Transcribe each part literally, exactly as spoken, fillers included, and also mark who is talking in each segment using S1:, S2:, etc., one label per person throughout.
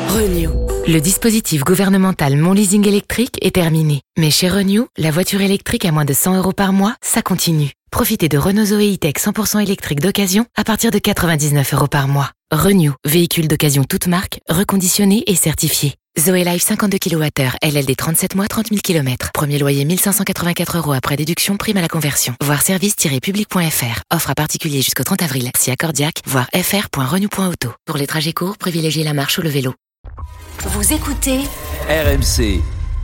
S1: Renew.
S2: Le dispositif gouvernemental Mon Leasing électrique est terminé. Mais chez Renew, la voiture électrique à moins de cent euros par mois, ça continue. Profitez de Renault Zoé E-Tech cent pour cent électrique d'occasion à partir de quatre-vingt-dix-neuf euros par mois. Renew, véhicule d'occasion toute marque, reconditionné et certifié. Zoé Life cinquante-deux kilowattheures, L L D trente-sept mois, trente mille kilomètres. Premier loyer mille cinq cent quatre-vingt-quatre euros après déduction, prime à la conversion. Voir service tiret public point f r. Offre à particulier jusqu'au trente avril. Si accordiaque, voir f r point renew point auto. Pour les trajets courts, privilégiez la marche ou le vélo.
S1: Vous écoutez
S3: R M C.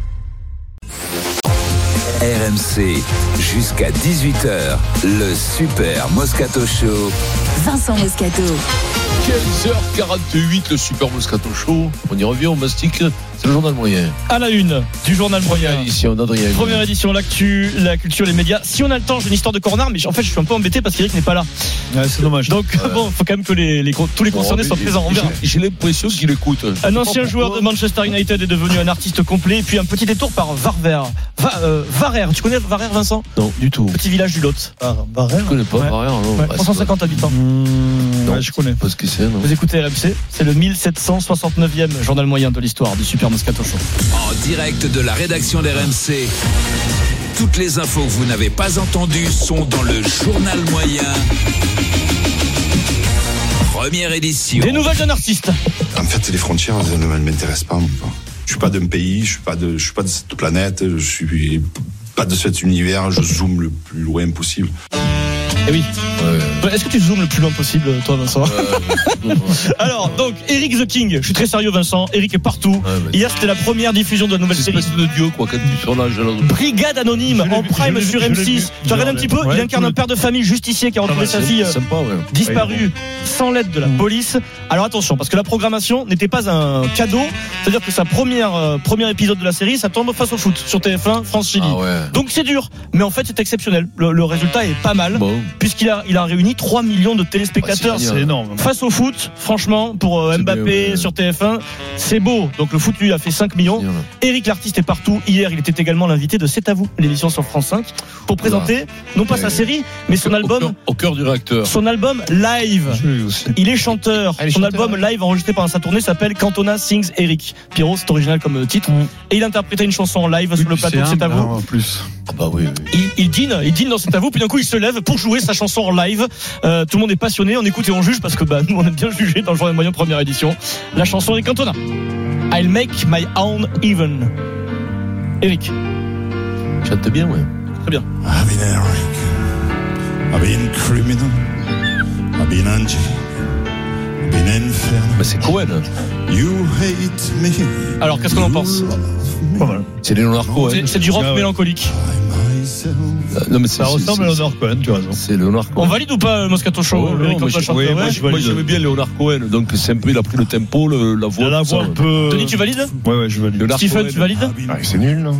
S3: R M C, jusqu'à dix-huit heures, le Super Moscato Show.
S1: Vincent Moscato.
S4: quinze heures quarante-huit, le Super Moscato Show. On y revient, on mastique. C'est le journal moyen.
S5: À la une du journal moyen.
S4: Première édition d'Adrien.
S5: Première édition, l'actu, la culture, les médias. Si on a le temps, j'ai une histoire de corner, mais en fait, je suis un peu embêté parce qu'Eric n'est pas là.
S6: Ouais, c'est dommage.
S5: Donc, ouais. bon, faut quand même que les, les, tous les concernés
S4: bon,
S5: soient présents. On verra.
S4: J'ai, j'ai l'impression qu'il écoute.
S5: Un ancien joueur de Manchester United est devenu un artiste complet. Et puis un petit détour par Varver. Va, euh, Varère. Tu connais Varère, Vincent ?
S4: Non, du tout.
S5: Petit village du Lot.
S6: Ah, Varère.
S4: Je connais pas
S5: ouais.
S4: Varère, non.
S5: Ouais, trois cent cinquante habitants.
S6: Mmh,
S4: non,
S6: ouais, je connais.
S4: pas ce que c'est, non.
S5: Vous écoutez R M C, c'est le mille sept cent soixante-neuvième journal moyen de l'histoire du Super Moscato Show.
S3: En direct de la rédaction d'R M C. Toutes les infos que vous n'avez pas entendues sont dans le journal moyen. Première édition.
S5: Des nouvelles d'un artiste.
S7: En fait, les frontières ne m'intéressent pas. Je suis pas d'un pays, je suis pas de, je suis pas de cette planète, je suis pas de cet univers. Je zoome le plus loin possible.
S5: Eh oui.
S4: Ouais.
S5: Est-ce que tu zoomes le plus loin possible, toi, Vincent ?
S4: Euh,
S5: Alors, donc, Eric the King. Je suis très sérieux, Vincent. Eric est partout.
S4: Ouais, mais...
S5: Hier, c'était la première diffusion de la nouvelle
S4: c'est
S5: série.
S4: espèce de dieu, quoi, quand tu sur l'âge.
S5: Brigade Anonyme, en
S6: vu,
S5: prime
S6: vu,
S5: sur
S6: je
S5: M
S6: l'ai
S5: six.
S6: vu.
S5: Tu regardes un petit peu,
S6: Ouais,
S5: il incarne
S6: le...
S5: un père de famille justicier qui a retrouvé sa fille
S4: sympa, ouais.
S5: disparue sans l'aide de la
S6: mmh.
S5: police. Alors attention, parce que la programmation n'était pas un cadeau. C'est-à-dire que sa première, euh, premier épisode de la série, ça tombe face au foot sur T F un, France-Chili.
S4: Ah ouais.
S5: Donc c'est dur, mais en fait c'est exceptionnel. Le, le résultat est pas mal,
S4: Bon.
S5: puisqu'il a, il a réuni trois millions de téléspectateurs.
S4: Ouais,
S6: C'est énorme.
S5: Face au foot, franchement, pour euh,
S4: C'est
S5: Mbappé
S4: bien, ouais.
S5: sur T F un, c'est beau. Donc le foot, lui, a fait cinq millions.
S4: Bien,
S5: Eric l'artiste est partout. Hier, il était également l'invité de C'est à vous, l'émission sur France cinq, pour présenter non pas
S4: Ouais.
S5: sa série, mais son
S4: au
S5: album,
S4: cœur, au cœur du réacteur.
S5: son album live.
S6: Je l'ai vu aussi.
S5: Il est chanteur.
S6: Ah, il est
S5: Son
S6: chanteur,
S5: album live enregistré pendant sa tournée s'appelle Cantona Sings Eric. Pierrot, c'est original comme titre.
S6: Mm.
S5: Et il interprétait une chanson en live sur le plateau de C'est à vous.
S6: En plus.
S4: Ah bah oui, oui.
S5: Il, il dîne, il dîne dans C'est à vous, puis d'un coup il se lève pour jouer sa chanson en live. Euh, tout le monde est passionné, on écoute et on juge parce que bah, nous on aime bien juger dans le journal moyen première édition. La chanson de Cantona. I'll make my own even. Eric.
S4: Chante bien, ouais.
S5: Très bien.
S7: I've been Eric. I've been criminal. I've been Angie. I've been infernal.
S4: Mais c'est Cohen.
S7: You hate me.
S5: Alors qu'est-ce qu'on en pense ?
S6: Pas mal.
S4: C'est Léonard Cohen.
S5: C'est, c'est du rock
S6: Ah ouais.
S5: mélancolique.
S4: Euh, Non, mais c'est,
S6: Ça
S4: c'est,
S6: ressemble à
S4: c'est,
S6: Leonard Cohen, tu as raison.
S4: c'est Léonard Cohen.
S5: On valide ou pas Moscato Show
S4: Oh, non,
S5: Eric
S4: moi,
S5: Cantona
S4: je-
S5: chanteur,
S4: ouais,
S5: ouais.
S4: moi, je- moi, j'aimais bien Léonard Cohen, donc c'est un peu, il a pris le tempo, le, la voix.
S6: Il a la
S4: tout ça,
S6: voix un
S4: ouais.
S6: peu.
S5: Denis, tu valides ?
S6: Ouais, ouais, je valide.
S4: Léonard
S5: Stephen,
S4: Cohen.
S5: tu valides ?
S8: Ah, c'est nul, non?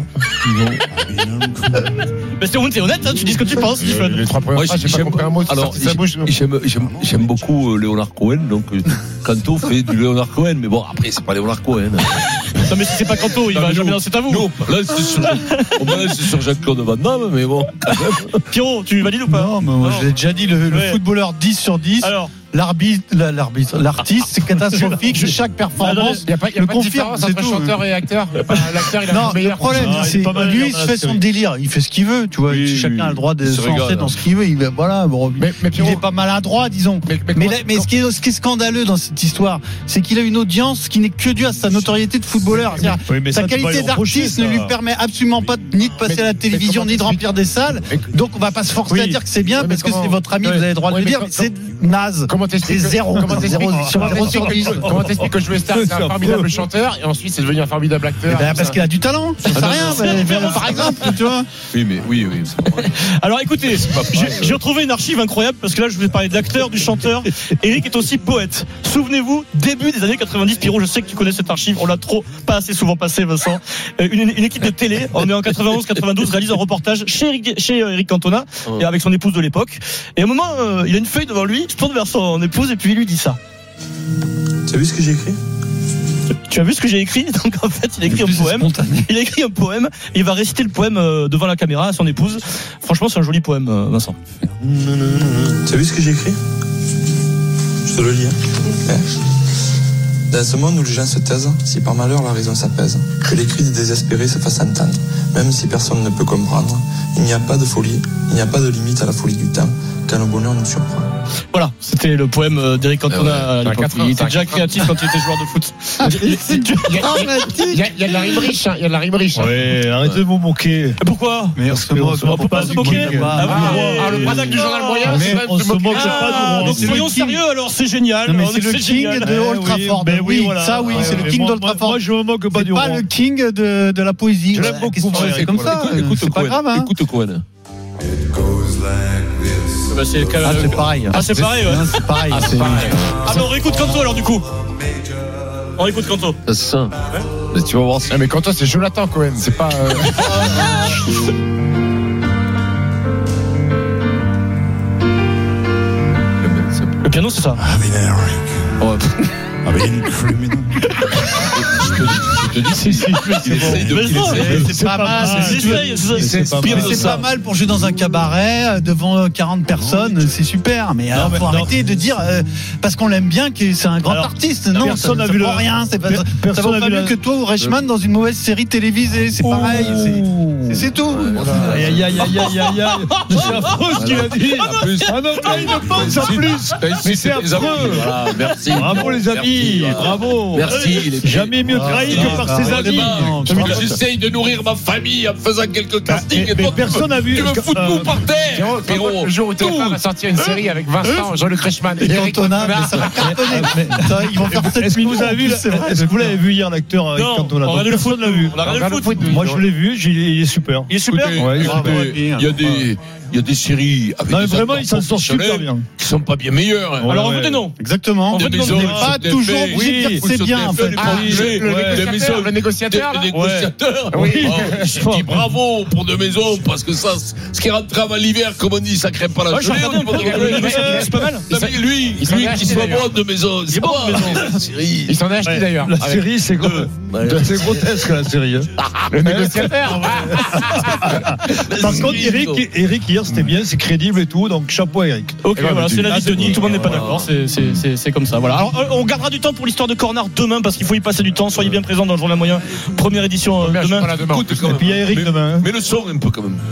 S5: Mais c'est t'es honnête, hein, tu dis ce que tu penses, Stephen.
S8: Les trois premières
S4: Moi,
S8: phrases, j'ai pas
S4: j'aime-
S8: compris un mot qui
S4: alors,
S8: sortait de sa bouche.
S4: j'aime, j'aime, j'aime beaucoup euh, Léonard Cohen, donc euh, Canto fait du Léonard Cohen, mais bon, après, c'est pas Léonard Cohen.
S5: Non mais si c'est pas Canto, il
S4: Non,
S5: va
S4: mais
S5: jamais
S4: nous-
S5: dans C'est à vous.
S4: Non, là, c'est sur, on va laisser sur Jacques-Claude Van Damme, mais bon, quand même.
S5: Pierrot, tu valides ou pas ?
S6: Non, mais moi,
S5: Alors.
S6: je l'ai déjà dit, le, le
S5: Ouais.
S6: footballeur dix sur dix.
S5: Alors,
S6: L'arbitre, la- l'arbitre, l'artiste, c'est catastrophique.
S5: Je-
S6: Chaque performance.
S8: Il n'y a pas, il y a
S6: le
S8: pas de
S6: confirme,
S8: différence
S6: c'est
S8: entre
S6: tout.
S8: chanteur et acteur. Il y a pas- L'acteur, il a
S6: Non,
S8: le meilleur.
S6: le problème,
S5: Ah, il est
S6: c'est
S5: pas mal
S6: lui,
S5: dans
S6: il
S5: la
S6: se fait son
S5: série.
S6: délire, il fait ce qu'il veut, tu vois.
S4: Oui,
S6: Chacun
S4: oui,
S6: a le droit de
S4: il se
S6: se
S4: régale,
S6: lancer
S4: hein.
S6: dans ce qu'il veut. Il, voilà, bon,
S8: Mais- mais
S6: il
S8: Pierrot-
S6: est pas maladroit, disons.
S8: Mais, mais,
S6: Mais,
S8: comment-
S6: là- mais ce, qui est, ce qui est scandaleux dans cette histoire, c'est qu'il a une audience qui n'est que due à sa notoriété de footballeur. C'est-à-dire,
S5: Oui, mais
S6: sa
S5: ça, tu vas
S6: qualité
S5: lui reprocher,
S6: d'artiste ne
S5: ça.
S6: lui permet absolument pas de- ni de passer
S8: Mais-
S6: à la
S8: mais
S6: télévision
S8: comment
S6: ni de remplir des salles.
S8: Mais-
S6: Donc on va pas se forcer
S5: Oui.
S6: à dire que c'est bien
S8: Ouais, mais
S6: parce que
S8: comment-
S6: c'est votre ami,
S8: Ouais.
S6: vous avez le droit de
S8: Ouais,
S6: le
S8: mais
S6: dire.
S8: com-
S6: C'est naze.
S8: Comment t'expliques
S6: C'est
S8: que-
S6: zéro.
S8: Comment t'expliques
S6: Zéro sur
S8: comment
S6: zéro sur
S8: t'expliques
S6: dix.
S8: que- comment t'expliques que Joe Star, c'est un formidable chanteur et ensuite c'est devenu un formidable acteur?
S6: Eh ben, parce qu'il a du talent, ça sert à rien, ben, par exemple, tu vois.
S4: Oui, mais oui, oui. c'est pas vrai.
S5: alors écoutez, j'ai, j'ai retrouvé une archive incroyable parce que là je vais parler de l'acteur, du chanteur. Eric est aussi poète. Souvenez-vous, début des années quatre-vingt-dix, Pierrot, je sais que tu connais cette archive, on l'a trop, pas assez souvent passé, Vincent. Euh, Une, une équipe de télé, on est en quatre-vingt-onze quatre-vingt-douze, réalise un reportage chez Eric, chez euh, Eric Cantona, et avec son épouse de l'époque. Et à un moment, euh, il a une feuille devant lui, il se tourne vers son épouse et puis il lui dit ça.
S7: Tu as vu ce que j'ai écrit?
S5: Tu as vu ce que j'ai écrit? Donc en fait, il a écrit un poème. Il a écrit un poème. Et il va réciter le poème euh, devant la caméra à son épouse. Franchement, c'est un joli poème, euh, Vincent.
S7: Tu as vu ce que j'ai écrit? Je te le lis. Hein.
S9: Dans ce monde où les gens se taisent, si par malheur la raison s'apaise, que les cris des désespérés se fassent entendre, même si personne ne peut comprendre, il n'y a pas de folie, il n'y a pas de limite à la folie du temps, quand le bonheur nous surprend.
S5: Voilà, c'était le poème d'Éric Cantona à l'époque. Il était déjà créatif quand il était joueur de foot.
S8: Il y a- il y a de la rime riche, hein, il y a de la rime riche. hein.
S6: Ouais, arrêtez de vous moquer.
S5: Pourquoi
S6: Mais on se moque,
S5: on peut pas se moquer.
S6: Ah,
S5: Ah,
S6: oui.
S8: Ah, le Braddock du journal moyen,
S6: Mais
S8: c'est même
S6: on
S8: se
S6: se
S8: moquer.
S6: moque
S5: Ah,
S6: pas du roi.
S5: donc
S6: C'est le
S5: soyons
S6: king.
S5: sérieux alors, c'est génial.
S6: Non, mais
S5: On
S6: c'est
S5: est-
S6: le
S5: c'est
S6: king
S5: génial.
S6: de Old Trafford.
S5: Ben oui,
S6: Oui,
S5: voilà.
S6: ça oui, c'est le
S5: Ouais,
S6: king
S5: moi-
S6: d'Old
S5: moi-
S6: Trafford.
S5: Moi, je me moque pas
S6: C'est
S5: du
S6: pas
S5: roi.
S6: le king de, de la poésie.
S4: Je l'aime
S6: Ouais,
S4: beaucoup,
S6: qu'est-ce que tu
S4: ouais,
S6: fais comme ça?
S4: écoute, écoute
S6: C'est pas
S4: Cohen,
S6: grave, hein.
S4: écoute Cohen.
S5: Bah, c'est le cas-
S6: Ah, c'est pareil.
S5: Ah, c'est pareil, ouais.
S6: Non, c'est pareil. c'est-
S5: Ah, mais on réécoute Canto alors, du coup. On réécoute Canto.
S4: C'est ça. Mais tu vas voir si.
S8: Ah, mais quand toi, c'est Jonathan Cohen, c'est pas. euh,
S5: Le piano, c'est ça.
S4: Ouais. Je te dis, si, si, il essaye de.
S5: Mais
S4: il
S5: non,
S4: essaye de-
S6: C'est pas mal.
S5: C'est essaye, c'est-
S6: C'est
S5: c'est
S6: pas
S5: pire
S6: mal.
S5: de
S6: C'est
S5: ça.
S6: pas mal pour jouer dans un cabaret euh, devant quarante personnes, c'est super. Mais alors,
S5: mais
S6: faut
S5: non.
S6: arrêter de dire euh, parce qu'on l'aime bien que c'est un grand
S5: Alors,
S6: artiste. Non,
S5: personne
S6: ça,
S5: n'a
S6: ça
S5: vu
S6: vaut
S5: le-
S6: rien. C'est pas,
S5: per-
S6: ça
S5: personne
S6: vaut
S5: n'a
S6: pas
S5: vu
S6: mieux
S5: la-
S6: que toi ou Reichmann dans une mauvaise série télévisée. C'est pareil. c'est- C'est tout.
S5: Aïe, aïe, aïe, aïe, aïe, aïe, aïe. C'est affreux ce qu'il a dit.
S4: En plus,
S5: Ah non, là, il ne pense en plus. Mais c'est affreux.
S4: Voilà, merci.
S5: Bravo les amis,
S4: Merci,
S5: bravo.
S4: Merci, il est
S5: Jamais mieux trahi que par ses amis.
S4: J'essaye de nourrir ma famille en faisant quelques castings.
S5: mais- mais personne n'a vu-
S4: Tu me fous
S5: euh,
S4: tout par terre, frérot.
S8: Le jour où T F un va sortir une série avec Vincent, Jean-Luc Reichmann
S6: Et
S8: Eric
S6: Cantona,
S8: Cantona.
S6: mais ça va cartonner. Ça, ils vont faire sept
S5: Est-ce que
S6: millions.
S5: vous avez vu,
S6: c'est vrai.
S5: est-ce que vous l'avez vu hier l'acteur avec
S10: Non,
S5: Cantona?
S10: on regarde le foot,
S5: l'a vu.
S10: on a regardé le foot.
S5: Moi je l'ai vu, j'ai- il est super.
S10: Il est super.
S4: Écoutez,
S5: Ouais, il est
S4: écoutez,
S5: super.
S4: il y a des, il y a des séries avec
S5: Non mais
S4: des
S5: vraiment
S4: acteurs
S5: il s'en sort super
S4: professionnels
S5: bien.
S4: qui sont pas bien meilleurs. hein.
S5: Ouais,
S10: Alors en
S5: ouais.
S10: fait, non.
S6: Exactement.
S10: En
S4: Des
S10: fait, non,
S4: maisons
S6: on n'est
S4: qui
S6: pas
S4: sont
S6: toujours
S4: défaites,
S6: obligé de dire
S4: oui,
S6: que c'est
S4: qui
S6: bien,
S4: sont
S6: en fait.
S4: défaites,
S8: Ah,
S4: des projets,
S8: le
S4: ouais, des
S8: négociateur,
S4: maisons-
S8: le négociateur,
S4: des-
S8: là.
S4: des négociateurs.
S5: Oui.
S4: Oh, je dis bravo pour deux maisons parce que ça, ce qui rentre avant l'hiver, comme on dit, ça crée pas la
S10: Ouais, je
S4: gelée.
S10: regardais un peu.
S4: on dit,
S10: Le négociateur, c'est pas mal.
S4: Non, mais lui,
S8: il s'en est
S4: lui
S8: acheté,
S4: qui soit
S8: d'ailleurs.
S4: bon de maison, c'est
S10: bon,
S4: bon.
S10: maison.
S4: La série.
S8: Il s'en a acheté
S5: Ouais.
S8: d'ailleurs.
S5: La
S8: avec
S5: série c'est gros. C'est grotesque la série. hein.
S8: Le négociateur.
S5: Par contre Eric, Eric hier c'était bien, c'est crédible et tout, donc chapeau à Eric.
S10: Ok,
S8: Et voilà,
S10: voilà, c'est
S8: tu-
S10: la
S5: Ah,
S10: vie de
S5: c'est
S10: Denis.
S5: bon.
S10: Tout le monde n'est pas
S5: Voilà.
S10: d'accord. C'est- c'est- C'est c'est comme ça. Voilà. Alors, euh, on gardera du temps pour l'histoire de Cornard demain parce qu'il faut y passer du temps. Soyez bien présents dans le journal moyen. Première édition euh,
S8: Combien je suis
S10: demain.
S8: pas là demain.
S4: Écoute, quand
S5: Et
S4: même.
S5: puis il y a Eric
S4: Mais-
S5: demain. hein.
S4: Mais le son un peu quand même.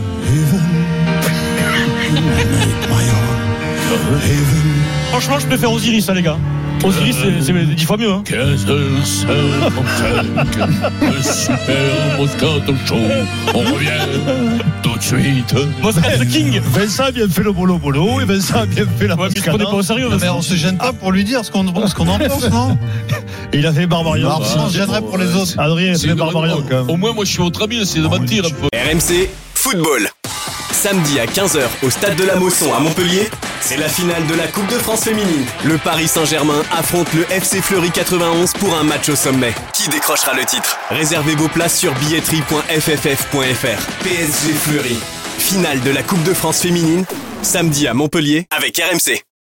S10: Franchement, je préfère Osiris, hein, les gars. Osiris, c'est- c'est dix fois mieux. Hein.
S4: quinze heures cinquante-cinq, le super Moscato Show. On revient tout de suite.
S10: Moscat the King.
S5: Vincent a bien fait le bolo bolo et Vincent a bien fait la
S10: Ouais, mais je prenais pas au sérieux.
S6: Non, mais
S10: Vincent.
S6: on se gêne pas pour lui dire ce qu'on ce qu'on en pense, non?
S5: Et il a fait Barbarian.
S6: Alors, sinon, on se gênerait pour les autres.
S5: Adrien a
S4: C'est
S5: fait
S4: une-
S5: Barbarian quand même.
S4: Au moins, moi, je suis votre ami, c'est de mentir un peu.
S11: R M C Football. Samedi à quinze heures au stade de la Mosson à Montpellier, c'est la finale de la Coupe de France féminine. Le Paris Saint-Germain affronte le F C Fleury quatre-vingt-onze pour un match au sommet. Qui décrochera le titre? Réservez vos places sur billetterie point f f f point f r. P S G Fleury. Finale de la Coupe de France féminine, samedi à Montpellier avec R M C.